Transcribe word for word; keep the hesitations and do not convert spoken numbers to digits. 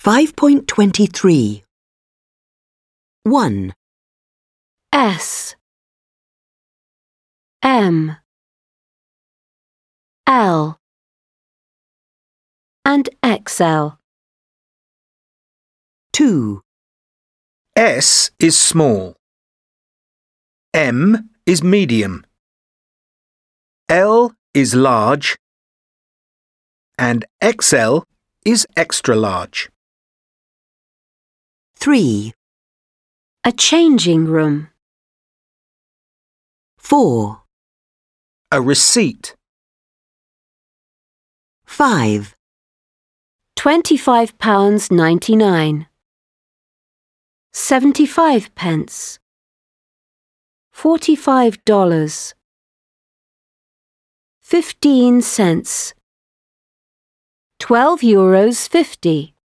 five point two three. one, S M L and X L. two, S is small. M is medium. L is large. And X L is extra large. three, A changing room. four, A receipt. five, Twenty-five pounds ninety-nine. Seventy-five pence. Forty-five dollars. Fifteen cents. Twelve euros fifty.